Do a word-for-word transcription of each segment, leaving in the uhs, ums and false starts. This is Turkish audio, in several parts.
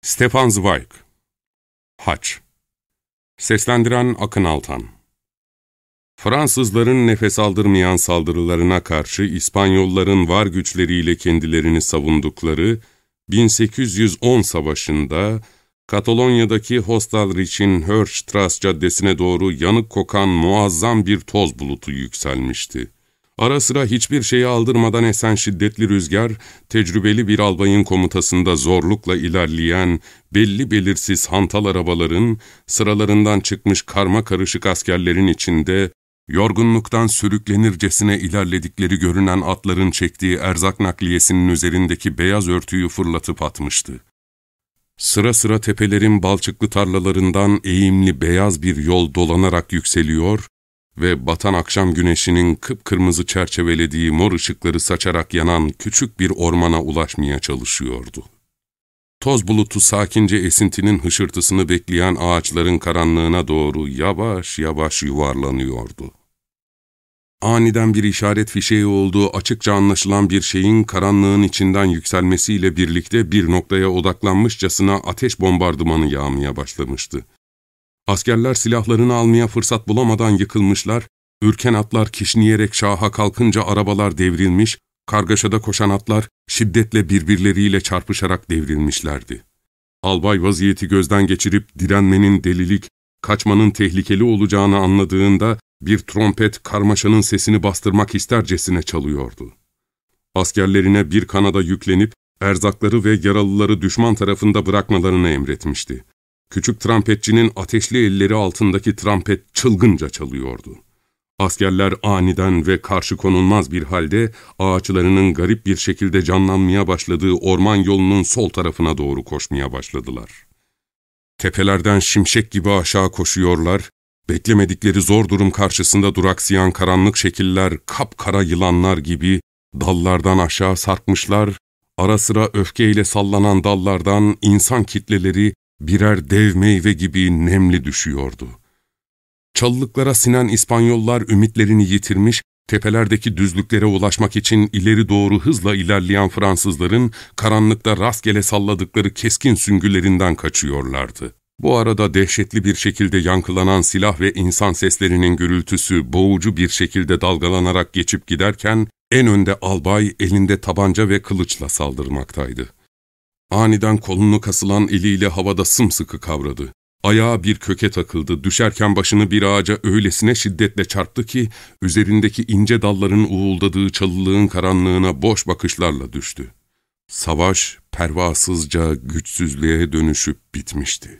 Stefan Zweig. Haç. Seslendiren Akın Altan. Fransızların nefes aldırmayan saldırılarına karşı İspanyolların var güçleriyle kendilerini savundukları bin sekiz yüz on savaşında Katalonya'daki Hostalrich'in Hörstrasse caddesine doğru yanık kokan muazzam bir toz bulutu yükselmişti. Ara sıra hiçbir şeye aldırmadan esen şiddetli rüzgar, tecrübeli bir albayın komutasında zorlukla ilerleyen belli belirsiz hantal arabaların, sıralarından çıkmış karma karışık askerlerin içinde, yorgunluktan sürüklenircesine ilerledikleri görünen atların çektiği erzak nakliyesinin üzerindeki beyaz örtüyü fırlatıp atmıştı. Sıra sıra tepelerin balçıklı tarlalarından eğimli beyaz bir yol dolanarak yükseliyor ve batan akşam güneşinin kıpkırmızı çerçevelediği mor ışıkları saçarak yanan küçük bir ormana ulaşmaya çalışıyordu. Toz bulutu sakince esintinin hışırtısını bekleyen ağaçların karanlığına doğru yavaş yavaş yuvarlanıyordu. Aniden bir işaret fişeği olduğu açıkça anlaşılan bir şeyin karanlığın içinden yükselmesiyle birlikte bir noktaya odaklanmışçasına ateş bombardımanı yağmaya başlamıştı. Askerler silahlarını almaya fırsat bulamadan yıkılmışlar, ürken atlar kişneyerek şaha kalkınca arabalar devrilmiş, kargaşada koşan atlar şiddetle birbirleriyle çarpışarak devrilmişlerdi. Albay vaziyeti gözden geçirip direnmenin delilik, kaçmanın tehlikeli olacağını anladığında bir trompet karmaşanın sesini bastırmak istercesine çalıyordu. Askerlerine bir kanada yüklenip erzakları ve yaralıları düşman tarafında bırakmalarını emretmişti. Küçük trampetçinin ateşli elleri altındaki trampet çılgınca çalıyordu. Askerler aniden ve karşı konulmaz bir halde ağaçlarının garip bir şekilde canlanmaya başladığı orman yolunun sol tarafına doğru koşmaya başladılar. Tepelerden şimşek gibi aşağı koşuyorlar, beklemedikleri zor durum karşısında duraksayan karanlık şekiller kapkara yılanlar gibi dallardan aşağı sarkmışlar, ara sıra öfkeyle sallanan dallardan insan kitleleri birer dev meyve gibi nemli düşüyordu. Çalılıklara sinen İspanyollar ümitlerini yitirmiş, tepelerdeki düzlüklere ulaşmak için ileri doğru hızla ilerleyen Fransızların karanlıkta rastgele salladıkları keskin süngülerinden kaçıyorlardı. Bu arada dehşetli bir şekilde yankılanan silah ve insan seslerinin gürültüsü boğucu bir şekilde dalgalanarak geçip giderken en önde albay elinde tabanca ve kılıçla saldırmaktaydı. Aniden kolunu kasılan eliyle havada sımsıkı kavradı. Ayağı bir köke takıldı, düşerken başını bir ağaca öylesine şiddetle çarptı ki, üzerindeki ince dalların uğuldadığı çalılığın karanlığına boş bakışlarla düştü. Savaş, pervasızca güçsüzlüğe dönüşüp bitmişti.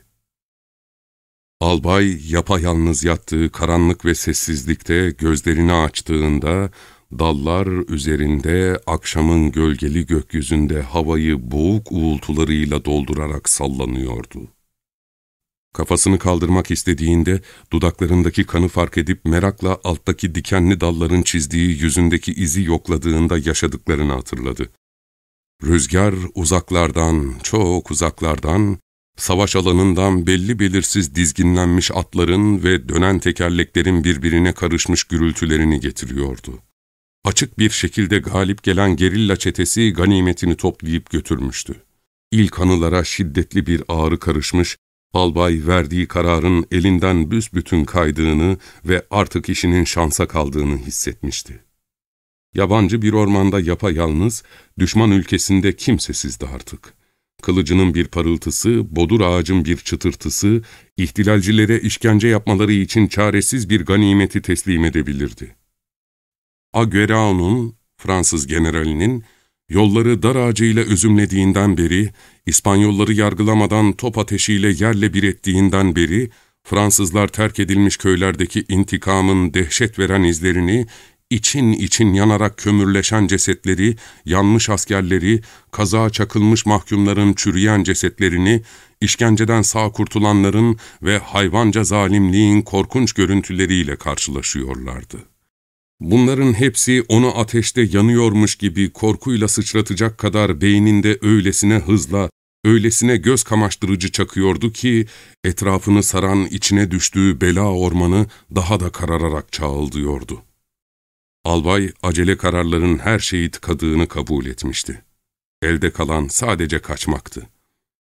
Albay, yapayalnız yattığı karanlık ve sessizlikte gözlerini açtığında, dallar üzerinde akşamın gölgeli gökyüzünde havayı boğuk uğultularıyla doldurarak sallanıyordu. Kafasını kaldırmak istediğinde dudaklarındaki kanı fark edip merakla alttaki dikenli dalların çizdiği yüzündeki izi yokladığında yaşadıklarını hatırladı. Rüzgar uzaklardan, çok uzaklardan, savaş alanından belli belirsiz dizginlenmiş atların ve dönen tekerleklerin birbirine karışmış gürültülerini getiriyordu. Açık bir şekilde galip gelen gerilla çetesi ganimetini toplayıp götürmüştü. İlk anılara şiddetli bir ağrı karışmış, albay verdiği kararın elinden büsbütün kaydığını ve artık işinin şansa kaldığını hissetmişti. Yabancı bir ormanda yapayalnız, düşman ülkesinde kimsesizdi artık. Kılıcının bir parıltısı, bodur ağacın bir çıtırtısı, ihtilalcilere işkence yapmaları için çaresiz bir ganimeti teslim edebilirdi. Agüerao'nun, Fransız generalinin, yolları dar ağacıyla özümlediğinden beri, İspanyolları yargılamadan top ateşiyle yerle bir ettiğinden beri, Fransızlar terk edilmiş köylerdeki intikamın dehşet veren izlerini, için için yanarak kömürleşen cesetleri, yanmış askerleri, kazağa çakılmış mahkumların çürüyen cesetlerini, işkenceden sağ kurtulanların ve hayvanca zalimliğin korkunç görüntüleriyle karşılaşıyorlardı. Bunların hepsi onu ateşte yanıyormuş gibi korkuyla sıçratacak kadar beyninde öylesine hızla, öylesine göz kamaştırıcı çakıyordu ki, etrafını saran içine düştüğü bela ormanı daha da karararak çağıldıyordu. Albay, acele kararların her şeyi tıkadığını kabul etmişti. Elde kalan sadece kaçmaktı.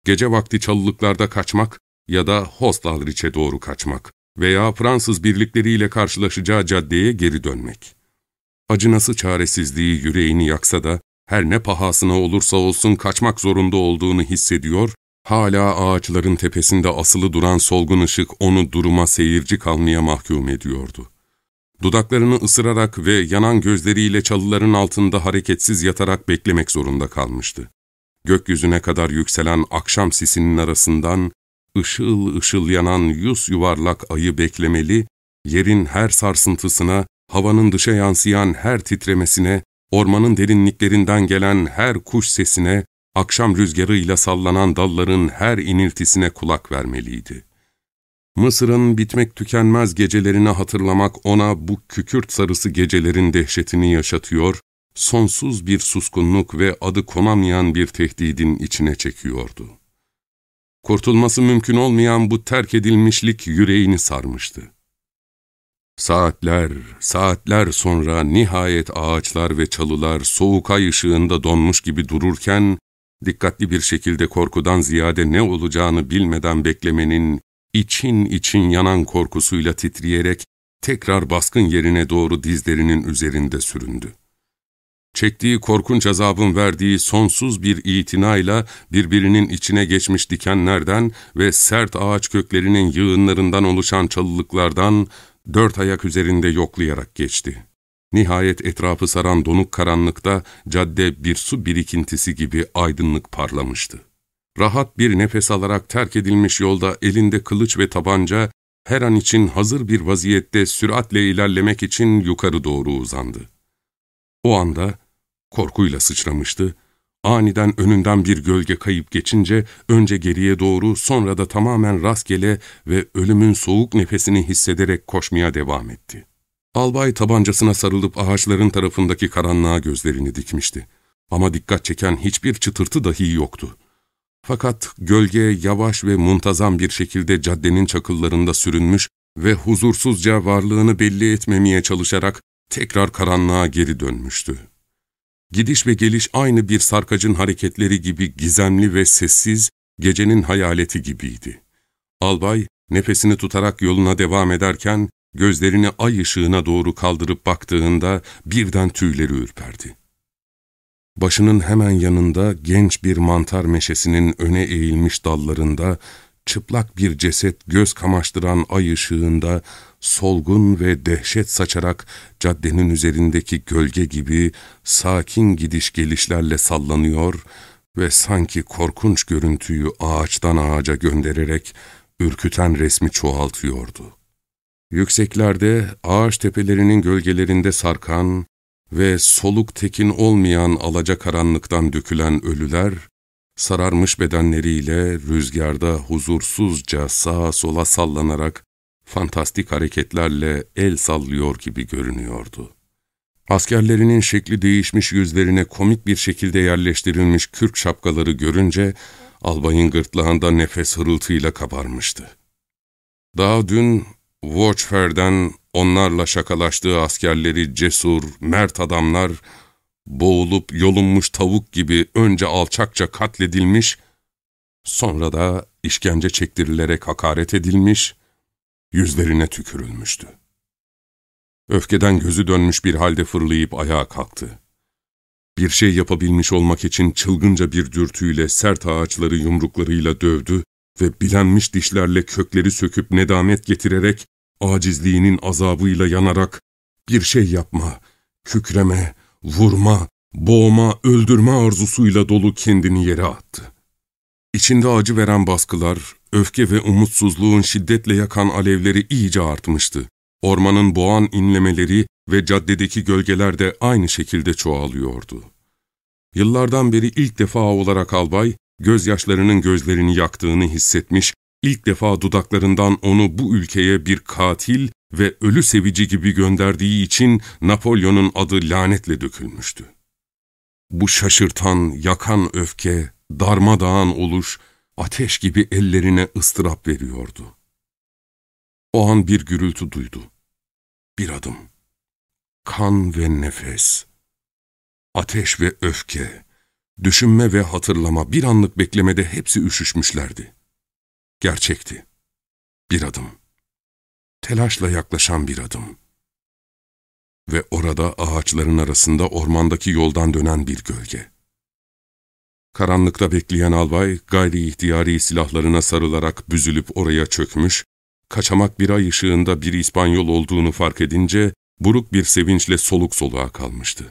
Gece vakti çalılıklarda kaçmak ya da Hostalrich'e doğru kaçmak veya Fransız birlikleriyle karşılaşacağı caddeye geri dönmek. Acınası çaresizliği yüreğini yaksa da her ne pahasına olursa olsun kaçmak zorunda olduğunu hissediyor, hala ağaçların tepesinde asılı duran solgun ışık onu duruma seyirci kalmaya mahkum ediyordu. Dudaklarını ısırarak ve yanan gözleriyle çalıların altında hareketsiz yatarak beklemek zorunda kalmıştı. Gökyüzüne kadar yükselen akşam sisinin arasından ışıl ışıl yanan yus yuvarlak ayı beklemeli, yerin her sarsıntısına, havanın dışa yansıyan her titremesine, ormanın derinliklerinden gelen her kuş sesine, akşam rüzgarıyla sallanan dalların her iniltisine kulak vermeliydi. Mısır'ın bitmek tükenmez gecelerini hatırlamak ona bu kükürt sarısı gecelerin dehşetini yaşatıyor, sonsuz bir suskunluk ve adı konamayan bir tehdidin içine çekiyordu. Kurtulması mümkün olmayan bu terk edilmişlik yüreğini sarmıştı. Saatler, saatler sonra nihayet ağaçlar ve çalılar soğuk ay ışığında donmuş gibi dururken, dikkatli bir şekilde korkudan ziyade ne olacağını bilmeden beklemenin, için için yanan korkusuyla titreyerek tekrar baskın yerine doğru dizlerinin üzerinde süründü. Çektiği korkunç azabın verdiği sonsuz bir itinayla birbirinin içine geçmiş dikenlerden ve sert ağaç köklerinin yığınlarından oluşan çalılıklardan dört ayak üzerinde yoklayarak geçti. Nihayet etrafı saran donuk karanlıkta cadde bir su birikintisi gibi aydınlık parlamıştı. Rahat bir nefes alarak terk edilmiş yolda elinde kılıç ve tabanca, her an için hazır bir vaziyette süratle ilerlemek için yukarı doğru uzandı. O anda korkuyla sıçramıştı, aniden önünden bir gölge kayıp geçince önce geriye doğru sonra da tamamen rastgele ve ölümün soğuk nefesini hissederek koşmaya devam etti. Albay tabancasına sarılıp ağaçların tarafındaki karanlığa gözlerini dikmişti. Ama dikkat çeken hiçbir çıtırtı dahi yoktu. Fakat gölge yavaş ve muntazam bir şekilde caddenin çakıllarında sürünmüş ve huzursuzca varlığını belli etmemeye çalışarak tekrar karanlığa geri dönmüştü. Gidiş ve geliş aynı bir sarkacın hareketleri gibi gizemli ve sessiz, gecenin hayaleti gibiydi. Albay, nefesini tutarak yoluna devam ederken, gözlerini ay ışığına doğru kaldırıp baktığında birden tüyleri ürperdi. Başının hemen yanında genç bir mantar meşesinin öne eğilmiş dallarında, çıplak bir ceset göz kamaştıran ay ışığında, solgun ve dehşet saçarak caddenin üzerindeki gölge gibi sakin gidiş gelişlerle sallanıyor ve sanki korkunç görüntüyü ağaçtan ağaca göndererek ürküten resmi çoğaltıyordu. Yükseklerde, ağaç tepelerinin gölgelerinde sarkan ve soluk tekin olmayan alacakaranlıktan dökülen ölüler, sararmış bedenleriyle rüzgarda huzursuzca sağa sola sallanarak fantastik hareketlerle el sallıyor gibi görünüyordu. Askerlerinin şekli değişmiş yüzlerine komik bir şekilde yerleştirilmiş kürk şapkaları görünce, albayın gırtlağında nefes hırıltıyla kabarmıştı. Daha dün Watchfer'den onlarla şakalaştığı askerleri cesur, mert adamlar, boğulup yolunmuş tavuk gibi önce alçakça katledilmiş, sonra da işkence çektirilerek hakaret edilmiş, yüzlerine tükürülmüştü. Öfkeden gözü dönmüş bir halde fırlayıp ayağa kalktı. Bir şey yapabilmiş olmak için çılgınca bir dürtüyle sert ağaçları yumruklarıyla dövdü ve bilenmiş dişlerle kökleri söküp nedamet getirerek, acizliğinin azabıyla yanarak, bir şey yapma, kükreme, vurma, boğma, öldürme arzusuyla dolu kendini yere attı. İçinde acı veren baskılar, öfke ve umutsuzluğun şiddetle yakan alevleri iyice artmıştı. Ormanın boğan inlemeleri ve caddedeki gölgeler de aynı şekilde çoğalıyordu. Yıllardan beri ilk defa olarak albay, gözyaşlarının gözlerini yaktığını hissetmiş, ilk defa dudaklarından onu bu ülkeye bir katil ve ölü sevici gibi gönderdiği için Napolyon'un adı lanetle dökülmüştü. Bu şaşırtan, yakan öfke, darmadağın oluş, ateş gibi ellerine ıstırap veriyordu. O an bir gürültü duydu. Bir adım. Kan ve nefes. Ateş ve öfke. Düşünme ve hatırlama, bir anlık beklemede hepsi üşüşmüşlerdi. Gerçekti. Bir adım. Telaşla yaklaşan bir adım. Ve orada ağaçların arasında ormandaki yoldan dönen bir gölge. Karanlıkta bekleyen albay, gayri ihtiyari silahlarına sarılarak büzülüp oraya çökmüş, kaçamak bir ay ışığında bir İspanyol olduğunu fark edince, buruk bir sevinçle soluk soluğa kalmıştı.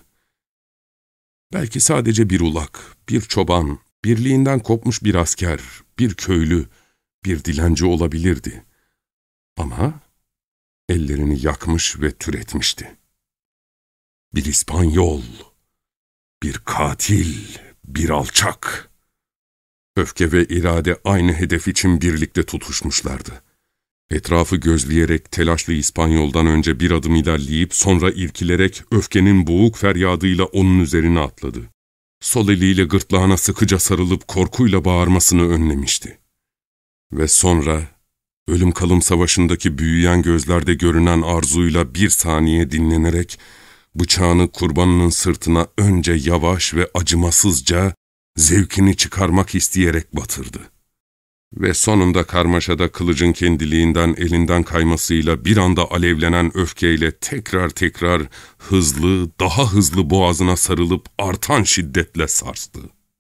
Belki sadece bir ulak, bir çoban, birliğinden kopmuş bir asker, bir köylü, bir dilenci olabilirdi. Ama ellerini yakmış ve türetmişti. Bir İspanyol, bir katil, bir alçak. Öfke ve irade aynı hedef için birlikte tutuşmuşlardı. Etrafı gözleyerek telaşlı İspanyol'dan önce bir adım ilerleyip sonra irkilerek öfkenin boğuk feryadıyla onun üzerine atladı. Sol eliyle gırtlağına sıkıca sarılıp korkuyla bağırmasını önlemişti. Ve sonra ölüm kalım savaşındaki büyüyen gözlerde görünen arzuyla bir saniye dinlenerek bıçağını kurbanının sırtına önce yavaş ve acımasızca zevkini çıkarmak isteyerek batırdı. Ve sonunda karmaşada kılıcın kendiliğinden elinden kaymasıyla bir anda alevlenen öfkeyle tekrar tekrar hızlı, daha hızlı boğazına sarılıp artan şiddetle sarstı.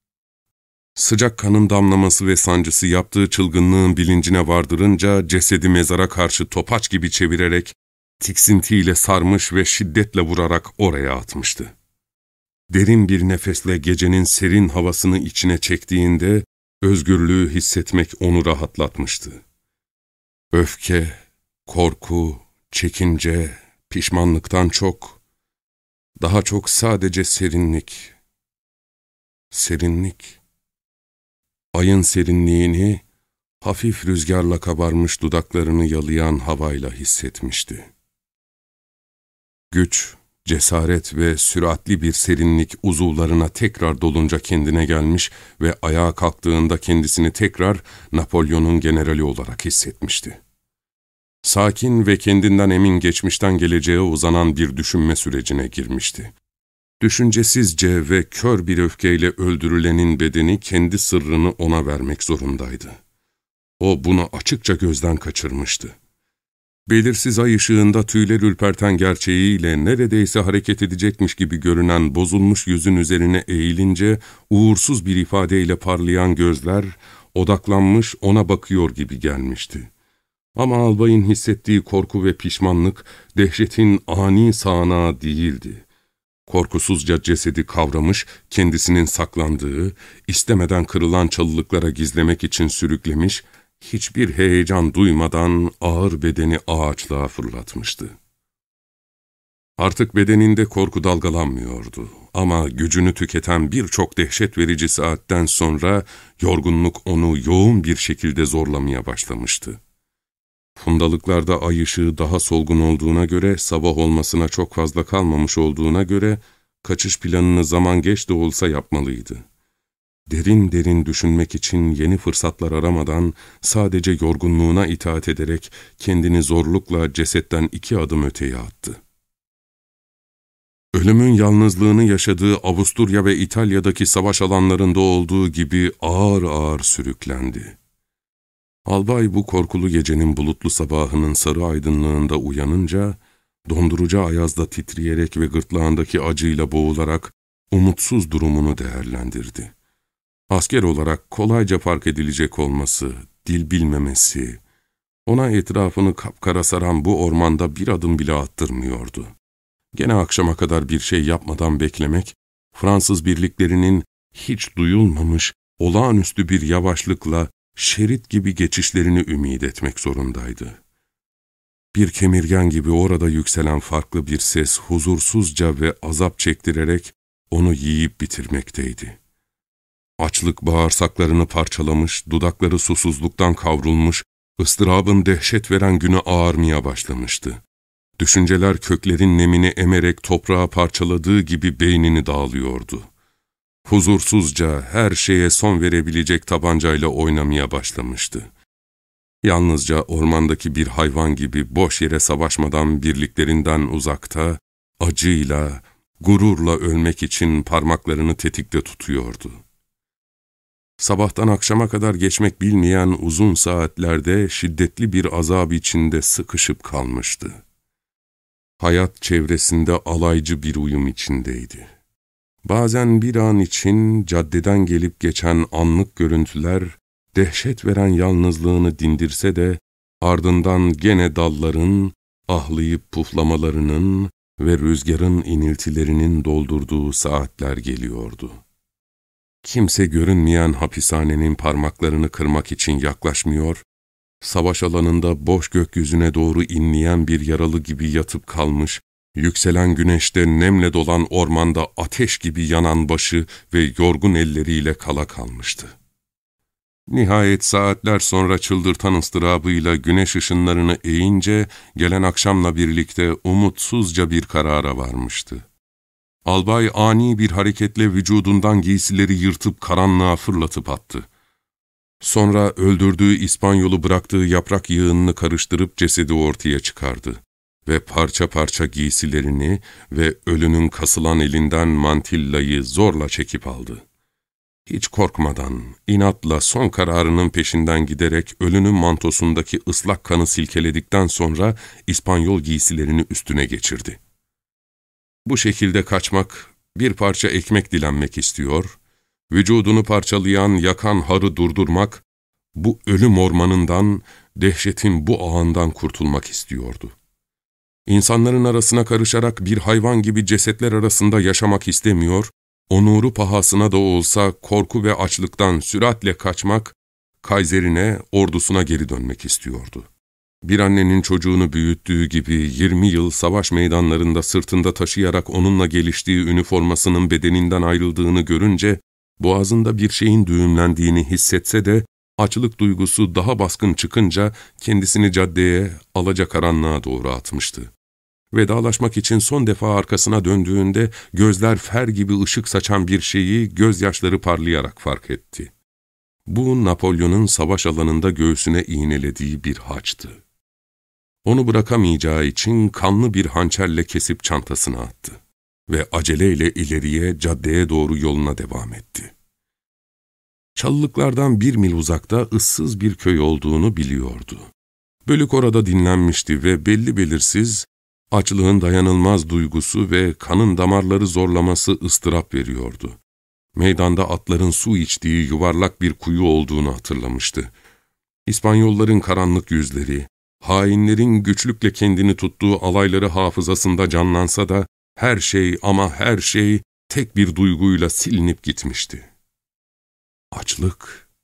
Sıcak kanın damlaması ve sancısı yaptığı çılgınlığın bilincine vardırınca cesedi mezara karşı topaç gibi çevirerek tiksintiyle sarmış ve şiddetle vurarak oraya atmıştı. Derin bir nefesle gecenin serin havasını içine çektiğinde özgürlüğü hissetmek onu rahatlatmıştı. Öfke, korku, çekince, pişmanlıktan çok, daha çok sadece serinlik. Serinlik. Ayın serinliğini, hafif rüzgarla kabarmış dudaklarını yalayan havayla hissetmişti. Güç, cesaret ve süratli bir serinlik uzuvlarına tekrar dolunca kendine gelmiş ve ayağa kalktığında kendisini tekrar Napolyon'un generali olarak hissetmişti. Sakin ve kendinden emin geçmişten geleceğe uzanan bir düşünme sürecine girmişti. Düşüncesizce ve kör bir öfkeyle öldürülenin bedeni kendi sırrını ona vermek zorundaydı. O bunu açıkça gözden kaçırmıştı. Belirsiz ay ışığında tüyler ürperten gerçeğiyle neredeyse hareket edecekmiş gibi görünen bozulmuş yüzün üzerine eğilince uğursuz bir ifadeyle parlayan gözler odaklanmış ona bakıyor gibi gelmişti. Ama albayın hissettiği korku ve pişmanlık dehşetin ani sağanağı değildi. Korkusuzca cesedi kavramış, kendisinin saklandığı, istemeden kırılan çalılıklara gizlemek için sürüklemiş, hiçbir heyecan duymadan ağır bedeni ağaçlığa fırlatmıştı. Artık bedeninde korku dalgalanmıyordu ama gücünü tüketen birçok dehşet verici saatten sonra yorgunluk onu yoğun bir şekilde zorlamaya başlamıştı. Fundalıklarda ay ışığı daha solgun olduğuna göre, sabah olmasına çok fazla kalmamış olduğuna göre, kaçış planını zaman geç de olsa yapmalıydı. Derin derin düşünmek için yeni fırsatlar aramadan, sadece yorgunluğuna itaat ederek kendini zorlukla cesetten iki adım öteye attı. Ölümün yalnızlığını yaşadığı Avusturya ve İtalya'daki savaş alanlarında olduğu gibi ağır ağır sürüklendi. Albay bu korkulu gecenin bulutlu sabahının sarı aydınlığında uyanınca, dondurucu ayazda titreyerek ve gırtlağındaki acıyla boğularak umutsuz durumunu değerlendirdi. Asker olarak kolayca fark edilecek olması, dil bilmemesi, ona etrafını kapkara saran bu ormanda bir adım bile attırmıyordu. Gene akşama kadar bir şey yapmadan beklemek, Fransız birliklerinin hiç duyulmamış, olağanüstü bir yavaşlıkla şerit gibi geçişlerini ümit etmek zorundaydı. Bir kemirgen gibi orada yükselen farklı bir ses huzursuzca ve azap çektirerek onu yiyip bitirmekteydi. Açlık bağırsaklarını parçalamış, dudakları susuzluktan kavrulmuş, ıstırabın dehşet veren günü ağarmaya başlamıştı. Düşünceler köklerin nemini emerek toprağa parçaladığı gibi beynini dağılıyordu. Huzursuzca her şeye son verebilecek tabancayla oynamaya başlamıştı. Yalnızca ormandaki bir hayvan gibi boş yere savaşmadan birliklerinden uzakta, acıyla, gururla ölmek için parmaklarını tetikte tutuyordu. Sabahtan akşama kadar geçmek bilmeyen uzun saatlerde şiddetli bir azap içinde sıkışıp kalmıştı. Hayat çevresinde alaycı bir uyum içindeydi. Bazen bir an için caddeden gelip geçen anlık görüntüler, dehşet veren yalnızlığını dindirse de, ardından gene dalların, ahlayıp puflamalarının ve rüzgarın iniltilerinin doldurduğu saatler geliyordu. Kimse görünmeyen hapishanenin parmaklarını kırmak için yaklaşmıyor, savaş alanında boş gökyüzüne doğru inleyen bir yaralı gibi yatıp kalmış, yükselen güneşte nemle dolan ormanda ateş gibi yanan başı ve yorgun elleriyle kala kalmıştı. Nihayet saatler sonra çıldırtan ıstırabıyla güneş ışınlarını eğince, gelen akşamla birlikte umutsuzca bir karara varmıştı. Albay ani bir hareketle vücudundan giysileri yırtıp karanlığa fırlatıp attı. Sonra öldürdüğü İspanyolu bıraktığı yaprak yığınını karıştırıp cesedi ortaya çıkardı ve parça parça giysilerini ve ölünün kasılan elinden mantillayı zorla çekip aldı. Hiç korkmadan, inatla son kararının peşinden giderek ölünün mantosundaki ıslak kanı silkeledikten sonra İspanyol giysilerini üstüne geçirdi. Bu şekilde kaçmak, bir parça ekmek dilenmek istiyor, vücudunu parçalayan, yakan harı durdurmak, bu ölüm ormanından, dehşetin bu ağından kurtulmak istiyordu. İnsanların arasına karışarak bir hayvan gibi cesetler arasında yaşamak istemiyor, onuru pahasına da olsa korku ve açlıktan süratle kaçmak, Kaiser'ine, ordusuna geri dönmek istiyordu. Bir annenin çocuğunu büyüttüğü gibi yirmi yıl savaş meydanlarında sırtında taşıyarak onunla geliştiği üniformasının bedeninden ayrıldığını görünce, boğazında bir şeyin düğümlendiğini hissetse de, açlık duygusu daha baskın çıkınca kendisini caddeye, alacakaranlığa doğru atmıştı. Vedalaşmak için son defa arkasına döndüğünde gözler fer gibi ışık saçan bir şeyi gözyaşları parlayarak fark etti. Bu Napolyon'un savaş alanında göğsüne iğnelediği bir haçtı. Onu bırakamayacağı için kanlı bir hançerle kesip çantasına attı ve aceleyle ileriye caddeye doğru yoluna devam etti. Çalılıklardan bir mil uzakta ıssız bir köy olduğunu biliyordu. Bölük orada dinlenmişti ve belli belirsiz, açlığın dayanılmaz duygusu ve kanın damarları zorlaması ıstırap veriyordu. Meydanda atların su içtiği yuvarlak bir kuyu olduğunu hatırlamıştı. İspanyolların karanlık yüzleri, hainlerin güçlükle kendini tuttuğu alayları hafızasında canlansa da, her şey ama her şey tek bir duyguyla silinip gitmişti. Açlık.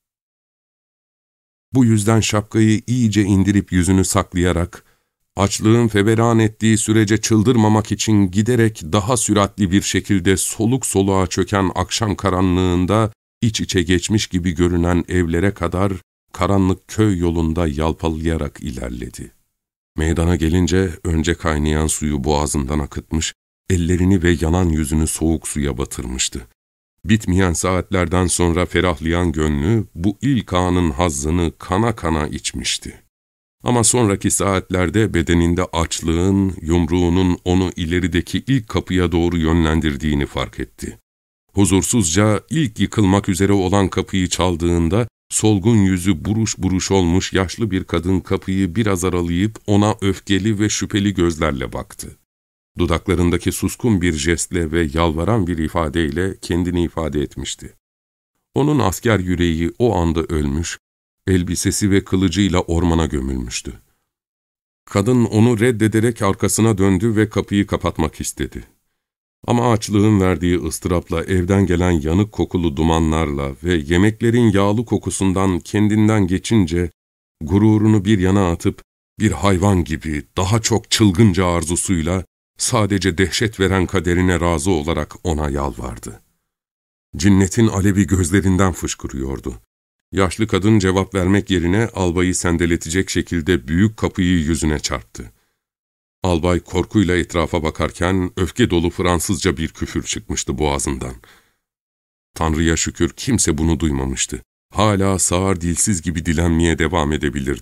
Bu yüzden şapkayı iyice indirip yüzünü saklayarak, açlığın feveran ettiği sürece çıldırmamak için giderek daha süratli bir şekilde soluk soluğa çöken akşam karanlığında iç içe geçmiş gibi görünen evlere kadar karanlık köy yolunda yalpalayarak ilerledi. Meydana gelince önce kaynayan suyu boğazından akıtmış, ellerini ve yanan yüzünü soğuk suya batırmıştı. Bitmeyen saatlerden sonra ferahlayan gönlü bu ilk anın hazzını kana kana içmişti. Ama sonraki saatlerde bedeninde açlığın, yumruğunun onu ilerideki ilk kapıya doğru yönlendirdiğini fark etti. Huzursuzca ilk yıkılmak üzere olan kapıyı çaldığında, solgun yüzü buruş buruş olmuş yaşlı bir kadın kapıyı biraz aralayıp ona öfkeli ve şüpheli gözlerle baktı. Dudaklarındaki suskun bir jestle ve yalvaran bir ifadeyle kendini ifade etmişti. Onun asker yüreği o anda ölmüş, elbisesi ve kılıcıyla ormana gömülmüştü. Kadın onu reddederek arkasına döndü ve kapıyı kapatmak istedi. Ama açlığın verdiği ıstırapla evden gelen yanık kokulu dumanlarla ve yemeklerin yağlı kokusundan kendinden geçince, gururunu bir yana atıp bir hayvan gibi daha çok çılgınca arzusuyla sadece dehşet veren kaderine razı olarak ona yalvardı. Cinnetin alevi gözlerinden fışkırıyordu. Yaşlı kadın cevap vermek yerine albayı sendeletecek şekilde büyük kapıyı yüzüne çarptı. Albay korkuyla etrafa bakarken öfke dolu Fransızca bir küfür çıkmıştı boğazından. Tanrı'ya şükür kimse bunu duymamıştı. Hala sağır dilsiz gibi dilenmeye devam edebilirdi.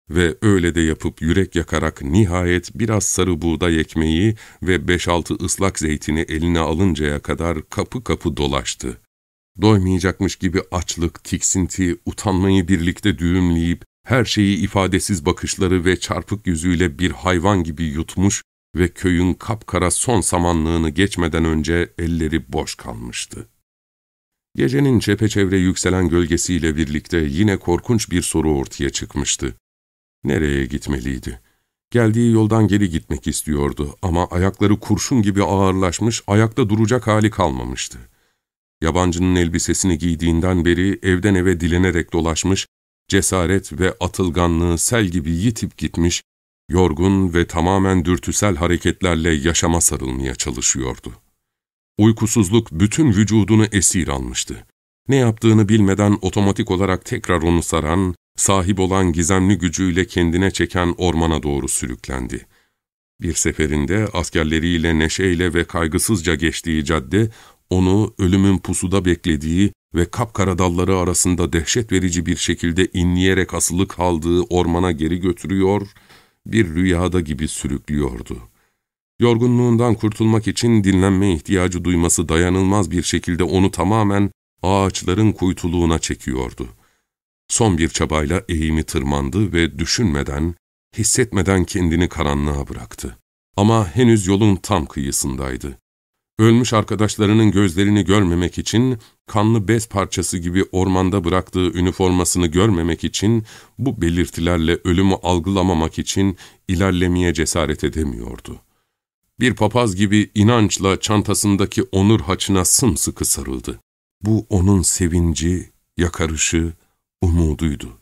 ve öyle de yapıp yürek yakarak nihayet biraz sarı buğday ekmeği ve beş altı ıslak zeytini eline alıncaya kadar kapı kapı dolaştı. Doymayacakmış gibi açlık, tiksinti, utanmayı birlikte düğümleyip, her şeyi ifadesiz bakışları ve çarpık yüzüyle bir hayvan gibi yutmuş ve köyün kapkara son samanlığını geçmeden önce elleri boş kalmıştı. Gecenin çepeçevre yükselen gölgesiyle birlikte yine korkunç bir soru ortaya çıkmıştı. Nereye gitmeliydi? Geldiği yoldan geri gitmek istiyordu ama ayakları kurşun gibi ağırlaşmış, ayakta duracak hali kalmamıştı. Yabancının elbisesini giydiğinden beri evden eve dilenerek dolaşmış, cesaret ve atılganlığı sel gibi yitip gitmiş, yorgun ve tamamen dürtüsel hareketlerle yaşama sarılmaya çalışıyordu. Uykusuzluk bütün vücudunu esir almıştı. Ne yaptığını bilmeden otomatik olarak tekrar onu saran, sahip olan gizemli gücüyle kendine çeken ormana doğru sürüklendi. Bir seferinde askerleriyle neşeyle ve kaygısızca geçtiği cadde, onu ölümün pusuda beklediği ve kapkara dalları arasında dehşet verici bir şekilde inleyerek asılı kaldığı ormana geri götürüyor, bir rüyada gibi sürüklüyordu. Yorgunluğundan kurtulmak için dinlenme ihtiyacı duyması dayanılmaz bir şekilde onu tamamen ağaçların kuytuluğuna çekiyordu. Son bir çabayla eğimi tırmandı ve düşünmeden, hissetmeden kendini karanlığa bıraktı. Ama henüz yolun tam kıyısındaydı. Ölmüş arkadaşlarının gözlerini görmemek için, kanlı bez parçası gibi ormanda bıraktığı üniformasını görmemek için, bu belirtilerle ölümü algılamamak için ilerlemeye cesaret edemiyordu. Bir papaz gibi inançla çantasındaki onur haçına sımsıkı sarıldı. Bu onun sevinci, yakarışı, umuduydu.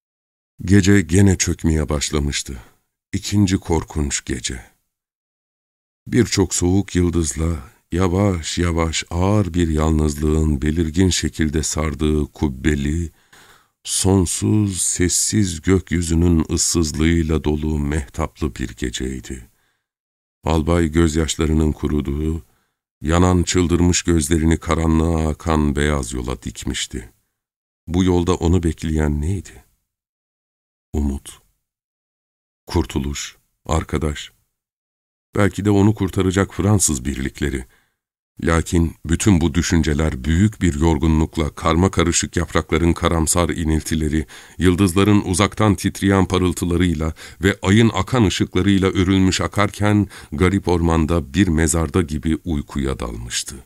Gece gene çökmeye başlamıştı. İkinci korkunç gece. Birçok soğuk yıldızla, yavaş yavaş ağır bir yalnızlığın belirgin şekilde sardığı kubbeli, sonsuz, sessiz gökyüzünün ıssızlığıyla dolu mehtaplı bir geceydi. Albay gözyaşlarının kuruduğu, yanan çıldırmış gözlerini karanlığa akan beyaz yola dikmişti. Bu yolda onu bekleyen neydi? Umut, kurtuluş, arkadaş. Belki de onu kurtaracak Fransız birlikleri. Lakin bütün bu düşünceler büyük bir yorgunlukla karmakarışık yaprakların karamsar iniltileri, yıldızların uzaktan titreyen parıltılarıyla ve ayın akan ışıklarıyla örülmüş akarken garip ormanda bir mezarda gibi uykuya dalmıştı.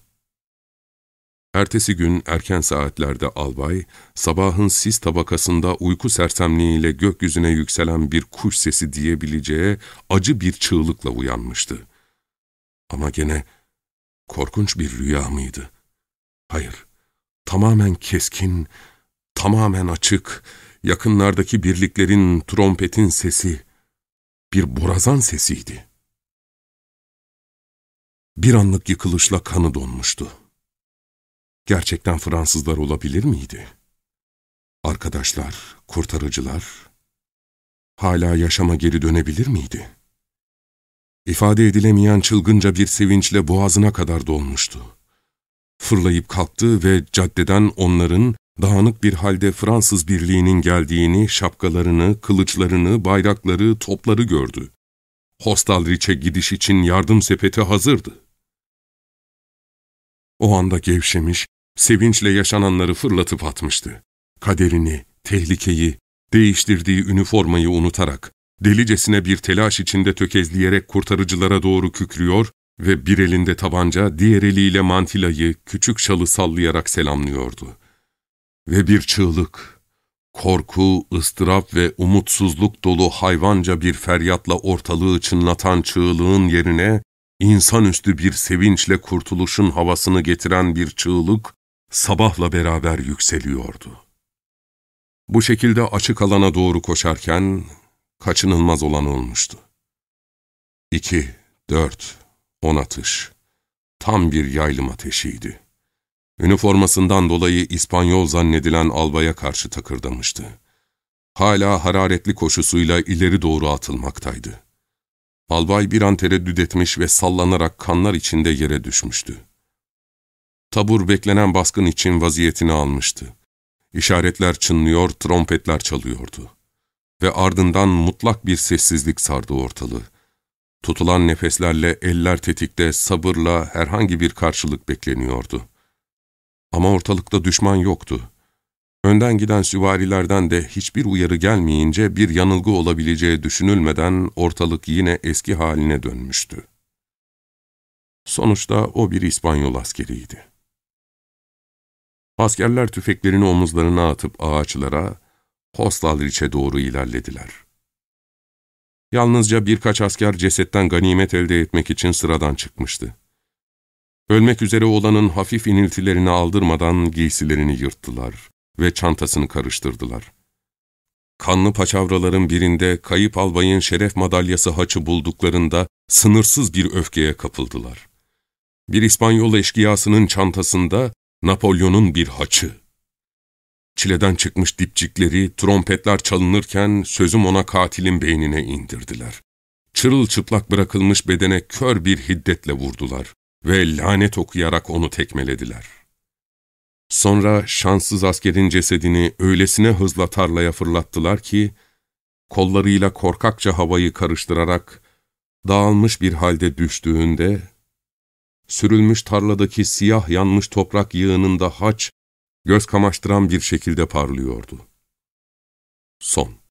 Ertesi gün erken saatlerde albay, sabahın sis tabakasında uyku sersemliğiyle gökyüzüne yükselen bir kuş sesi diyebileceği acı bir çığlıkla uyanmıştı. Ama gene korkunç bir rüya mıydı? Hayır, tamamen keskin, tamamen açık, yakınlardaki birliklerin, trompetin sesi, bir borazan sesiydi. Bir anlık yıkılışla kanı donmuştu. Gerçekten Fransızlar olabilir miydi? Arkadaşlar, kurtarıcılar, hala yaşama geri dönebilir miydi? İfade edilemeyen çılgınca bir sevinçle boğazına kadar dolmuştu. Fırlayıp kalktı ve caddeden onların dağınık bir halde Fransız birliğinin geldiğini, şapkalarını, kılıçlarını, bayrakları, topları gördü. Hostalriç'e gidiş için yardım sepeti hazırdı. O anda gevşemiş, sevinçle yaşananları fırlatıp atmıştı. Kaderini, tehlikeyi, değiştirdiği üniformayı unutarak, delicesine bir telaş içinde tökezleyerek kurtarıcılara doğru kükrüyor ve bir elinde tabanca, diğer eliyle mantilayı, küçük şalı sallayarak selamlıyordu. Ve bir çığlık, korku, ıstırap ve umutsuzluk dolu hayvanca bir feryatla ortalığı çınlatan çığlığın yerine, insanüstü bir sevinçle kurtuluşun havasını getiren bir çığlık, sabahla beraber yükseliyordu. Bu şekilde açık alana doğru koşarken, kaçınılmaz olan olmuştu. İki, dört, on atış. Tam bir yaylım ateşiydi. Üniformasından dolayı İspanyol zannedilen albaya karşı takırdamıştı. Hala hararetli koşusuyla ileri doğru atılmaktaydı. Albay bir an tereddüt etmiş ve sallanarak kanlar içinde yere düşmüştü. Tabur beklenen baskın için vaziyetini almıştı. İşaretler çınlıyor, trompetler çalıyordu. ve ardından mutlak bir sessizlik sardı ortalığı. Tutulan nefeslerle, eller tetikte, sabırla herhangi bir karşılık bekleniyordu. Ama ortalıkta düşman yoktu. Önden giden süvarilerden de hiçbir uyarı gelmeyince bir yanılgı olabileceği düşünülmeden ortalık yine eski haline dönmüştü. Sonuçta o bir İspanyol askeriydi. Askerler tüfeklerini omuzlarına atıp ağaçlara, Hostalrich'e doğru ilerlediler. Yalnızca birkaç asker cesetten ganimet elde etmek için sıradan çıkmıştı. Ölmek üzere olanın hafif iniltilerini aldırmadan giysilerini yırttılar ve çantasını karıştırdılar. Kanlı paçavraların birinde kayıp albayın şeref madalyası haçı bulduklarında sınırsız bir öfkeye kapıldılar. Bir İspanyol eşkıyasının çantasında Napolyon'un bir haçı. Çileden çıkmış dipçikleri, trompetler çalınırken sözüm ona katilin beynine indirdiler. Çırılçıplak bırakılmış bedene kör bir hiddetle vurdular ve lanet okuyarak onu tekmelediler. Sonra şanssız askerin cesedini öylesine hızla tarlaya fırlattılar ki, kollarıyla korkakça havayı karıştırarak dağılmış bir halde düştüğünde, sürülmüş tarladaki siyah yanmış toprak yığınında haç, göz kamaştıran bir şekilde parlıyordu. Son.